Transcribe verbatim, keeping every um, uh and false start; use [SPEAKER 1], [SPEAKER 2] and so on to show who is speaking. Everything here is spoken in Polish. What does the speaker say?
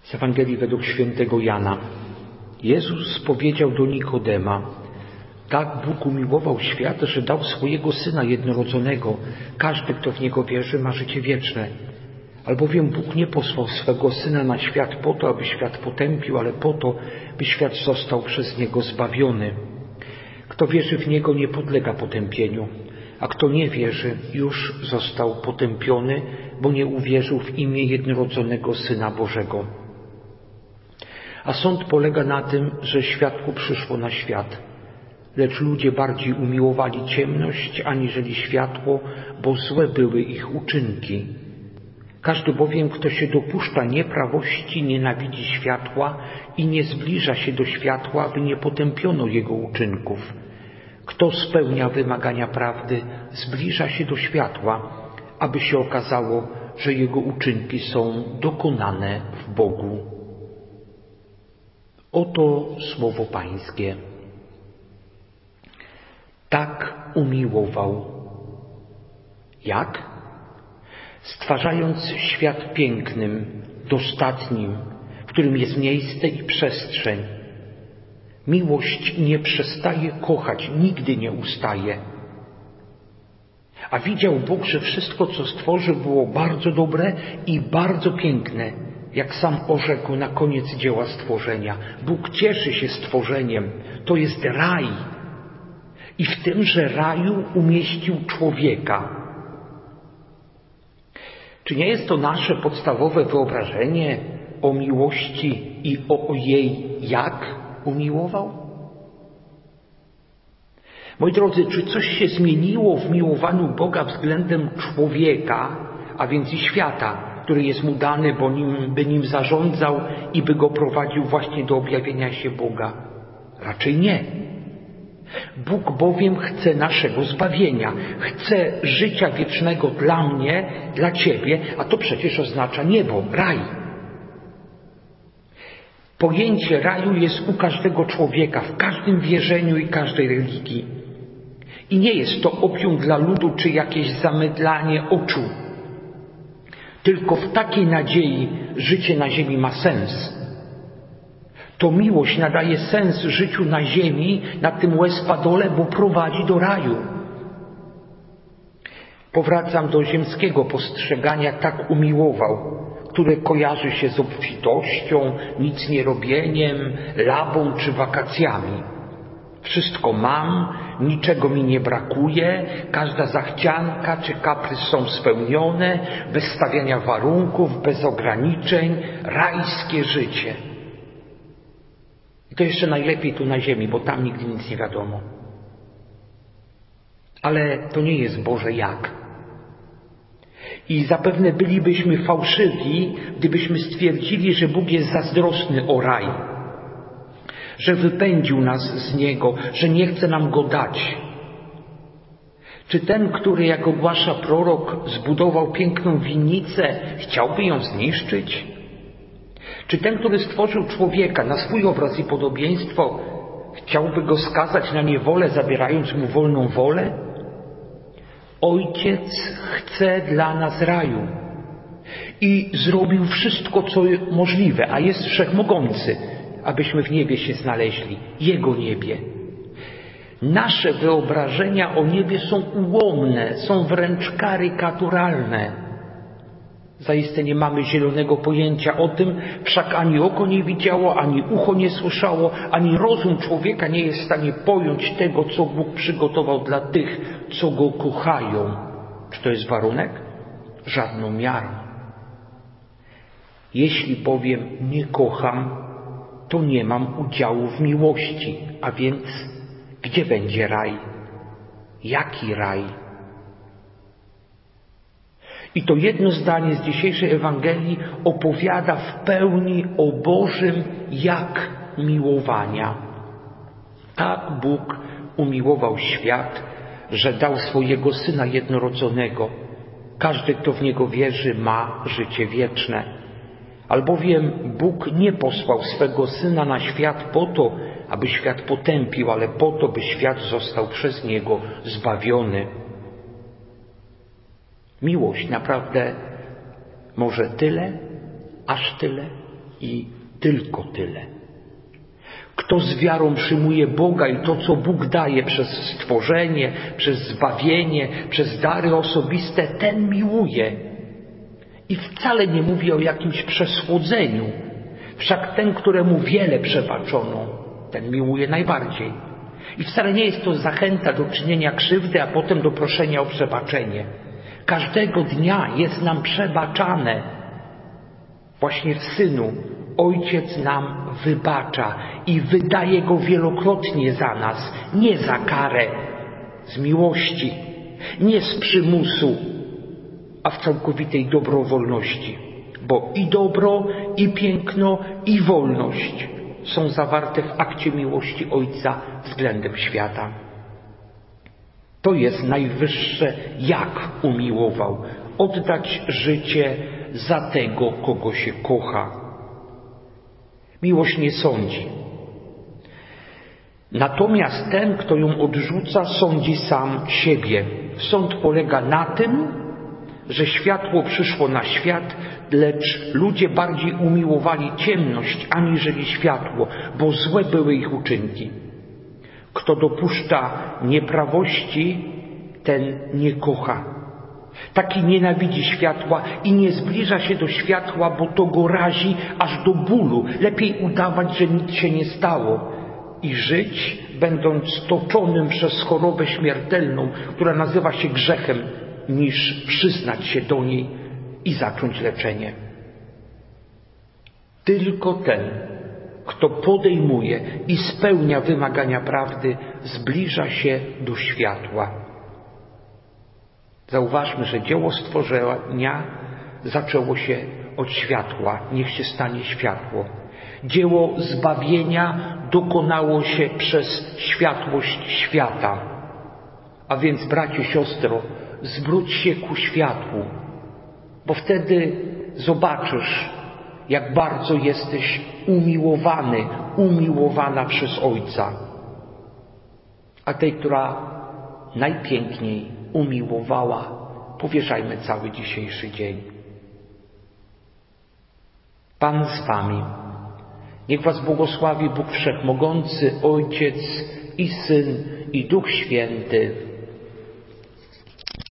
[SPEAKER 1] Z Ewangelii według świętego Jana. Jezus powiedział do Nikodema: tak Bóg umiłował świat, że dał swojego Syna jednorodzonego. Każdy, kto w Niego wierzy, ma życie wieczne. Albowiem Bóg nie posłał swego Syna na świat po to, aby świat potępił, ale po to, by świat został przez Niego zbawiony. Kto wierzy w Niego, nie podlega potępieniu, a kto nie wierzy, już został potępiony, bo nie uwierzył w imię jednorodzonego Syna Bożego. A sąd polega na tym, że światło przyszło na świat, lecz ludzie bardziej umiłowali ciemność aniżeli światło, bo złe były ich uczynki. Każdy bowiem, kto się dopuszcza nieprawości, nienawidzi światła i nie zbliża się do światła, aby nie potępiono jego uczynków. Kto spełnia wymagania prawdy, zbliża się do światła, aby się okazało, że jego uczynki są dokonane w Bogu. Oto słowo Pańskie. Tak umiłował. Jak? Stwarzając świat pięknym, dostatnim, w którym jest miejsce i przestrzeń. Miłość nie przestaje kochać, nigdy nie ustaje. A widział Bóg, że wszystko, co stworzył, było bardzo dobre i bardzo piękne, jak sam orzekł na koniec dzieła stworzenia. Bóg cieszy się stworzeniem. To jest raj. I w tymże raju umieścił człowieka. Czy nie jest to nasze podstawowe wyobrażenie o miłości i o jej jak umiłował? Moi drodzy, czy coś się zmieniło w miłowaniu Boga względem człowieka, a więc i świata, który jest mu dany, bo nim, by nim zarządzał i by go prowadził właśnie do objawienia się Boga? Raczej nie. Bóg bowiem chce naszego zbawienia, chce życia wiecznego dla mnie, dla Ciebie, a to przecież oznacza niebo, raj. Pojęcie raju jest u każdego człowieka, w każdym wierzeniu i każdej religii. I nie jest to opium dla ludu czy jakieś zamydlanie oczu. Tylko w takiej nadziei życie na ziemi ma sens. To miłość nadaje sens życiu na ziemi, na tym łez-padole, bo prowadzi do raju. Powracam do ziemskiego postrzegania tak umiłował, które kojarzy się z obfitością, nic nie robieniem, labą czy wakacjami. Wszystko mam, niczego mi nie brakuje, każda zachcianka czy kaprys są spełnione, bez stawiania warunków, bez ograniczeń, rajskie życie. I to jeszcze najlepiej tu na ziemi, bo tam nigdy nic nie wiadomo. Ale to nie jest Boże jak. I zapewne bylibyśmy fałszywi, gdybyśmy stwierdzili, że Bóg jest zazdrosny o raj, że wypędził nas z niego, że nie chce nam go dać. Czy ten, który, jak ogłasza prorok, zbudował piękną winnicę, chciałby ją zniszczyć? Czy ten, który stworzył człowieka na swój obraz i podobieństwo, chciałby go skazać na niewolę, zabierając mu wolną wolę? Ojciec chce dla nas raju i zrobił wszystko, co możliwe, a jest wszechmogący, abyśmy w niebie się znaleźli, Jego niebie. Nasze wyobrażenia o niebie są ułomne, są wręcz karykaturalne. Zaiste nie mamy zielonego pojęcia o tym, wszak ani oko nie widziało, ani ucho nie słyszało, ani rozum człowieka nie jest w stanie pojąć tego, co Bóg przygotował dla tych, co Go kochają. Czy to jest warunek? Żadną miarą. Jeśli bowiem nie kocham, to nie mam udziału w miłości, a więc gdzie będzie raj? Jaki raj? I to jedno zdanie z dzisiejszej Ewangelii opowiada w pełni o Bożym jak miłowania. Tak Bóg umiłował świat, że dał swojego Syna jednorodzonego. Każdy, kto w Niego wierzy, ma życie wieczne. Albowiem Bóg nie posłał swego Syna na świat po to, aby świat potępił, ale po to, by świat został przez Niego zbawiony. Miłość naprawdę może tyle, aż tyle. I tylko tyle. Kto z wiarą przyjmuje Boga i to, co Bóg daje przez stworzenie, przez zbawienie, przez dary osobiste, ten miłuje. I wcale nie mówię o jakimś przesłodzeniu. Wszak ten, któremu wiele przebaczono, ten miłuje najbardziej. I wcale nie jest to zachęta do czynienia krzywdy, a potem do proszenia o przebaczenie. Każdego dnia jest nam przebaczane. Właśnie w Synu Ojciec nam wybacza i wydaje Go wielokrotnie za nas, nie za karę, z miłości, nie z przymusu, a w całkowitej dobrowolności. Bo i dobro, i piękno, i wolność są zawarte w akcie miłości Ojca względem świata. To jest najwyższe, jak umiłował, oddać życie za tego, kogo się kocha. Miłość nie sądzi. Natomiast ten, kto ją odrzuca, sądzi sam siebie. Sąd polega na tym, że światło przyszło na świat, lecz ludzie bardziej umiłowali ciemność aniżeli światło, bo złe były ich uczynki. Kto dopuszcza nieprawości, ten nie kocha. Taki nienawidzi światła i nie zbliża się do światła, bo to go razi aż do bólu. Lepiej udawać, że nic się nie stało i żyć, będąc toczonym przez chorobę śmiertelną, która nazywa się grzechem, niż przyznać się do niej i zacząć leczenie. Tylko ten, kto podejmuje i spełnia wymagania prawdy, zbliża się do światła. Zauważmy, że dzieło stworzenia zaczęło się od światła. Niech się stanie światło. Dzieło zbawienia dokonało się przez światłość świata. A więc, bracie, siostro, zwróć się ku światłu, bo wtedy zobaczysz, jak bardzo jesteś umiłowany, umiłowana przez Ojca. A tej, która najpiękniej umiłowała, powierzajmy cały dzisiejszy dzień. Pan z wami. Niech was błogosławi Bóg Wszechmogący, Ojciec i Syn i Duch Święty.